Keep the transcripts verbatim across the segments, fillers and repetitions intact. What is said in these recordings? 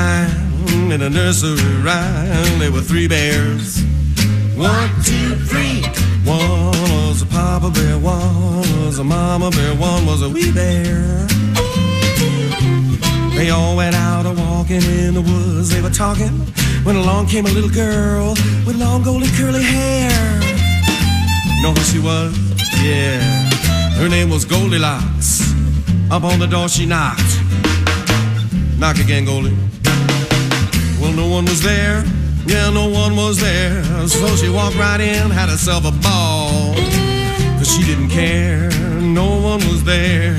time in a nursery rhyme. There were three bears. One, two, three. One was a papa bear, one was a mama bear, one was a wee bear. They all went out a walking in the woods. They were talking when along came a little girl with long golden curly hair. Know who she was? Yeah, her name was Goldilocks. Up on the door she knocked. Knock again, Goldie. Well, no one was there. Yeah, no one was there. So she walked right in, had herself a ball. Cause she didn't care, no one was there.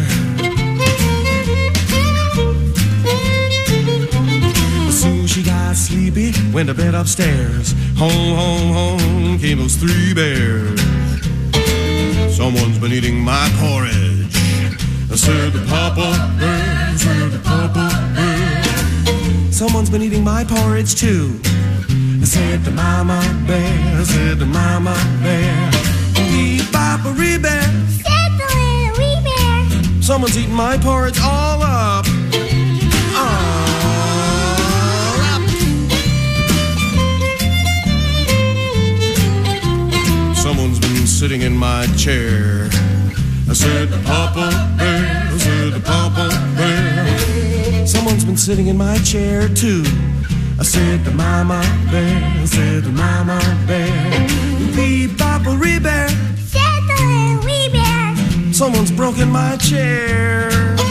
As soon as she got sleepy, went to bed upstairs. Home, home, home came those three bears. Someone's been eating my porridge. I said the papa bear, said the papa bear. Someone's been eating my porridge too. I said the mama bear, I said the mama bear. Wee papa wee bear, said the little wee bear. Someone's eating my porridge all up. All up. Someone's been sitting in my chair. I said the papa bear, I said the papa bear. Someone's been sitting in my chair too. I said the mama bear, I said the mama bear. Wee papa wee bear, said the little wee bear. Someone's broken my chair.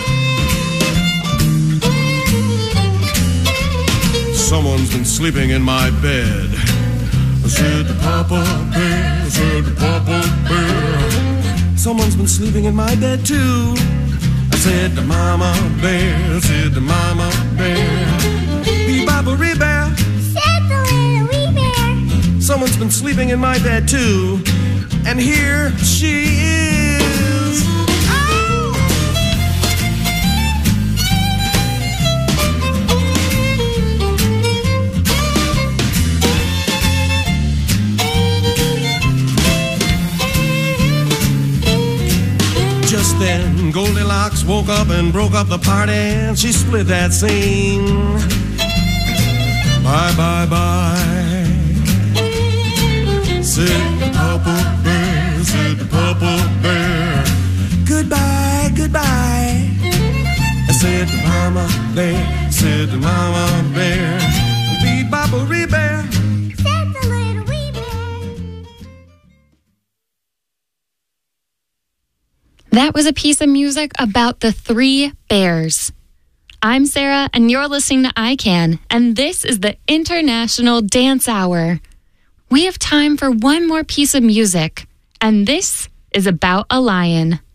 Someone's been sleeping in my bed. I said the papa bear, I said the papa bear. Someone's been sleeping in my bed too. I said the mama bear, I said the mama bear. Wee papa wee bear, said the little wee bear. Someone's been sleeping in my bed too. And here she is. Oh! Just then Goldilocks woke up and broke up the party, and she split that scene. Bye, bye, bye, said the papa bear, said the papa bear. Goodbye, goodbye, I said the mama bear, said the mama bear. Wee papa wee bear, said the little wee bear. That was a piece of music about the three bears. I'm Sarah, and you're listening to I Can, and this is the International Dance Hour. We have time for one more piece of music, and this is about a lion.